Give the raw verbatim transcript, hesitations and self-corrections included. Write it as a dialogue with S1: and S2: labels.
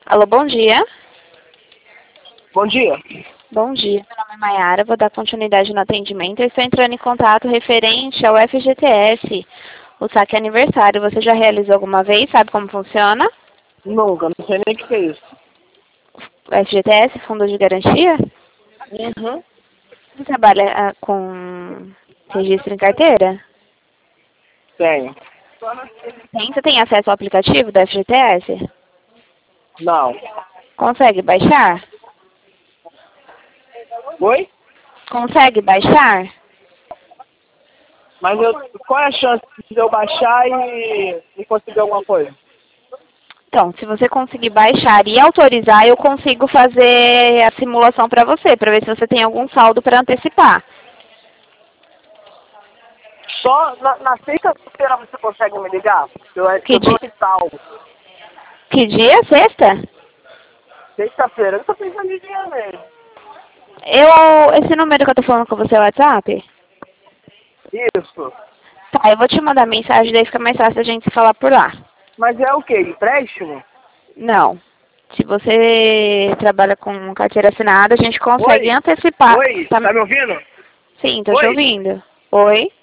S1: Alô, bom dia.
S2: Bom dia.
S1: Bom dia, meu nome é Mayara, vou dar continuidade no atendimento. Eu estou entrando em contato referente ao F G T S, o saque aniversário. Você já realizou alguma vez? Sabe como funciona?
S2: Nunca, não sei nem o que que é isso.
S1: O F G T S, Fundo de Garantia?
S2: Uhum.
S1: Você trabalha ah, com registro em carteira?
S2: Tenho.
S1: Tem? Você tem acesso ao aplicativo do F G T S?
S2: Não.
S1: Consegue baixar?
S2: Oi?
S1: Consegue baixar?
S2: Mas eu, qual é a chance de eu baixar e, e conseguir alguma coisa?
S1: Então, se você conseguir baixar e autorizar, eu consigo fazer a simulação para você, para ver se você tem algum saldo para antecipar.
S2: Só na, na sexta-feira você consegue me ligar? Eu, eu
S1: Que
S2: tô no
S1: dia?
S2: hospital.
S1: Que dia? Sexta?
S2: Sexta-feira. Eu tô pensando em dia mesmo.
S1: Eu, esse número que eu tô falando com você é o WhatsApp?
S2: Isso.
S1: Tá, eu vou te mandar mensagem, daí fica mais fácil a gente se falar por lá.
S2: Mas é o quê? Empréstimo?
S1: Não. Se você trabalha com carteira assinada, a gente consegue
S2: Oi?
S1: antecipar.
S2: Oi?
S1: Tá?
S2: Tá me ouvindo?
S1: Sim, tô te
S2: Oi?
S1: ouvindo. Oi?